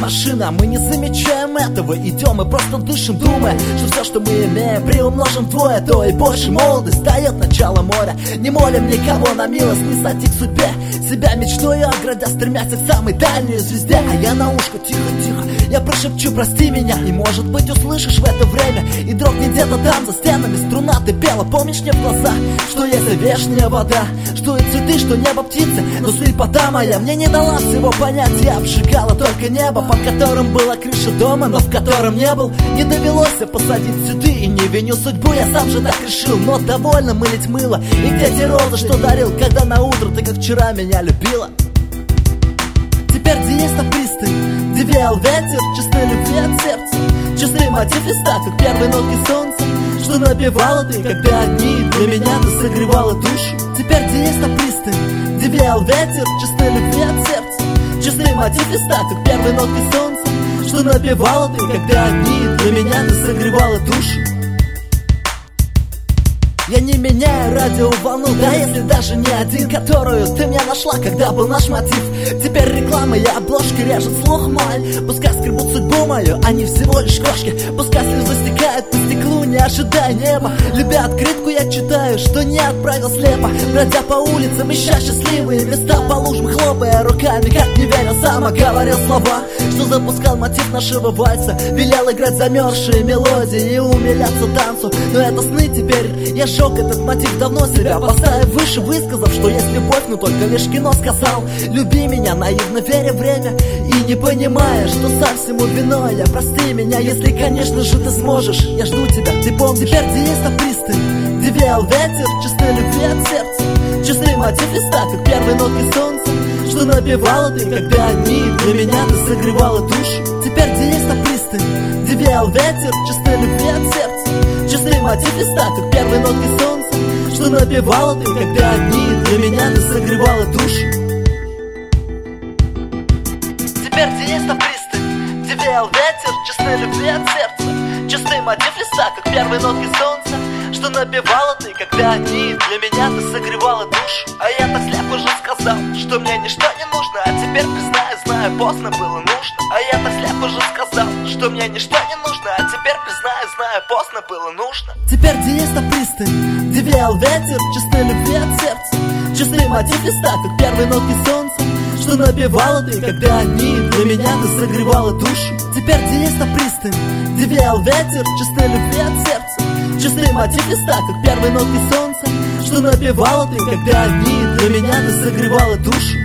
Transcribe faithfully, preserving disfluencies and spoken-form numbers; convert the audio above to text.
машина. Мы не замечаем этого, идем и просто дышим, думая, что все, что мы имеем, приумножим вдвое, то и больше. Молодость дает начало моря. Не молим никого на милость, не сойти к судьбе. Себя мечтой оградя, стремясь к самой дальней звезде. А я на ушко тихо-тихо, я прошепчу, прости меня. И может быть услышишь в это время и дрогнет где-то там за стенами струна. Ты пела, помнишь мне в глаза, что есть вечная вода, что и цветы, что небо птицы. Но слепота моя мне не дала всего понять. Я обжигала только небо, под которым была крыша дома, но в котором не был. Не довелось посадить цветы, и не виню судьбу, я сам же так решил. Но довольно мылить мыло. И где те розы, что дарил, когда на утро ты как вчера меня любила? Теперь где есть та пристань, где веял ветер, чистой любви от сердца, чистый мотив листа, как первые нотки солнца, что напевала ты, когда одни для меня ты согревала душу. Теперь где есть та пристань, где веял ветер, чистой любви от сердца, чистый мотив листа, как первые нотки солнца, что напевала ты, когда одни для меня ты согревала душу. Я не меняю радиоволну, да если даже не один, которую ты меня нашла, когда был наш мотив. Теперь реклама и обложка режет слух мой. Пускай скребут судьбу мою, они всего лишь крошки. Пускай слезы стекают по стеклу, не ожидая неба. Любя открытку, я читаю, что не отправил слепо. Бродя по улицам, ища счастливые места, по лужам хлопая руками, как не веря сам, говорил слова, что запускал мотив нашего вальса. Велел играть замерзшие мелодии и умиляться танцу. Но это сны теперь, я шок этот мотив давно себя поставив выше, высказав, что есть любовь, но только лишь кино сказал. Люби меня, наивно веря время, и не понимая, что сам всему виной. Я прости меня, если, конечно же, ты сможешь. Я жду тебя, ты помнишь. Теперь где есть та пристань, где веял ветер, чистой любви от сердца, чистый мотив листа, как первые нотки солнца, что напевала ты, когда одни для меня ты согревала душу. Теперь где есть та пристань, где веял ветер, чистой любви от сердца, чистый мотив листа, как первые нотки солнца, что напевала ты, когда одни для меня ты согревала душу. Теперь где есть та пристань, где веял ветер, чистой любви от сердца, чистый мотив листа, как первые нотки солнца, что напевала ты, когда одни для меня ты согревала душу. А я так слепо же сказал, что мне ничто не нужно, а теперь признаю, знаю, поздно было нужно. А я так слепо же сказал, что мне ничто не нужно, а теперь признаю, знаю, поздно было нужно. Теперь где есть та пристань, где веял ветер, чистой любви от сердца, чистый мотив листа, как первые нотки солнца, что напевала ты, когда одни для меня ты согревала душу. Теперь где есть та пристань, где веял ветер, чистой любви от сердца, чистый мотив листа, как первые нотки солнца, что напевала ты, когда одни для меня ты согревала душу.